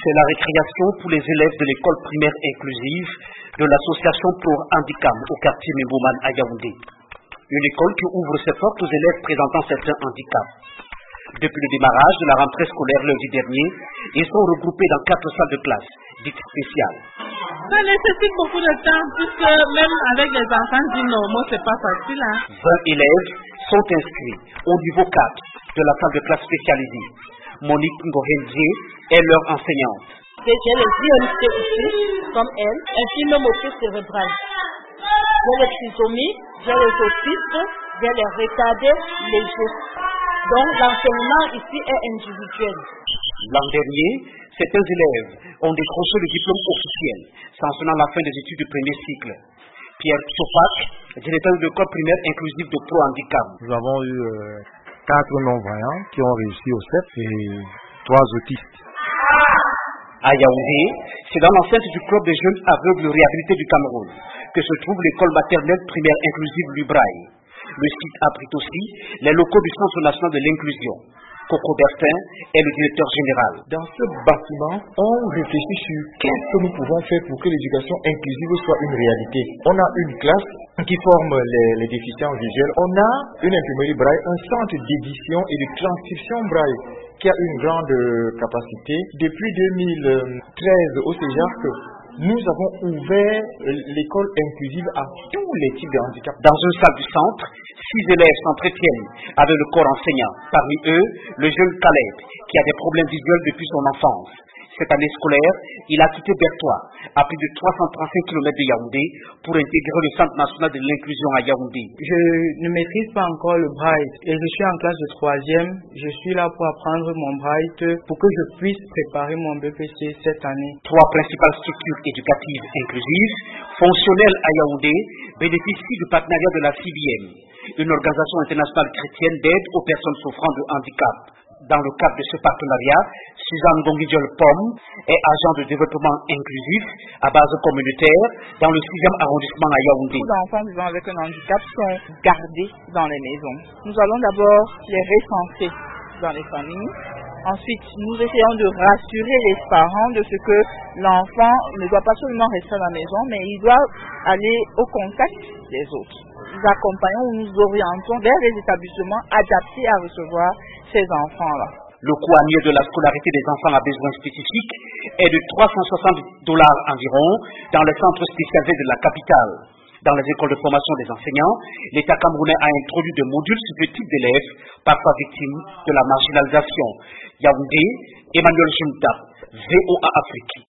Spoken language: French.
C'est la récréation pour les élèves de l'école primaire inclusive de l'association pour handicap au quartier Mbouman à Yaoundé. Une école qui ouvre ses portes aux élèves présentant certains handicaps. Depuis le démarrage de la rentrée scolaire lundi dernier, ils sont regroupés dans 4 salles de classe, dites spéciales. Ça nécessite beaucoup de temps, puisque même avec les enfants dits normaux, c'est pas facile. 20 élèves sont inscrits au niveau 4 de la salle de classe spécialisée. Monique Ngohendie est leur enseignante. J'ai les IMC ici, comme elle, infirme motrice cérébrale. J'ai les trisomies, j'ai les autistes, j'ai les retardés légers. Donc l'enseignement ici est individuel. L'an dernier, certains élèves ont décroché le diplôme officiel, sanctionnant la fin des études du premier cycle. Pierre Tchopak, directeur de l'école primaire inclusive de Pro Handicap. Nous avons eu 4 non-voyants qui ont réussi au CEP et 3 autistes. À Yaoundé, c'est dans l'enceinte du club des jeunes aveugles réhabilités du Cameroun que se trouve l'école maternelle primaire inclusive Lubraï. Le site abrite aussi les locaux du Centre national de l'inclusion. Coco Bertin est le directeur général. Dans ce bâtiment, on réfléchit sur qu'est-ce que nous pouvons faire pour que l'éducation inclusive soit une réalité. On a une classe qui forme les déficients visuels. On a une imprimerie braille, un centre d'édition et de transcription braille qui a une grande capacité. Depuis 2013 au CEJAC, nous avons ouvert l'école inclusive à tous les types de handicaps. Dans une salle du centre, 6 élèves s'entretiennent avec le corps enseignant. Parmi eux, le jeune Caleb, qui a des problèmes visuels depuis son enfance. Cette année scolaire, il a quitté Bertois, à plus de 335 km de Yaoundé, pour intégrer le Centre national de l'inclusion à Yaoundé. Je ne maîtrise pas encore le braille et je suis en classe de 3e. Je suis là pour apprendre mon braille pour que je puisse préparer mon BPC cette année. 3 principales structures éducatives inclusives, fonctionnelles à Yaoundé, bénéficient du partenariat de la CBM, une organisation internationale chrétienne d'aide aux personnes souffrant de handicap. Dans le cadre de ce partenariat, Suzanne Gongidjol-Pomme est agent de développement inclusif à base communautaire dans le 6e arrondissement à Yaoundé. Les enfants vivant avec un handicap sont gardés dans les maisons. Nous allons d'abord les recenser dans les familles. Ensuite, nous essayons de rassurer les parents de ce que l'enfant ne doit pas seulement rester à la maison, mais il doit aller au contact des autres. Nous accompagnons ou nous orientons vers les établissements adaptés à recevoir ces enfants-là. Le coût annuel de la scolarité des enfants à besoins spécifiques est de $360 environ dans les centres spécialisés de la capitale. Dans les écoles de formation des enseignants, l'État camerounais a introduit des modules sur ce type d'élèves, parfois victimes de la marginalisation. Yaoundé, Emmanuel Junta, VOA Afrique.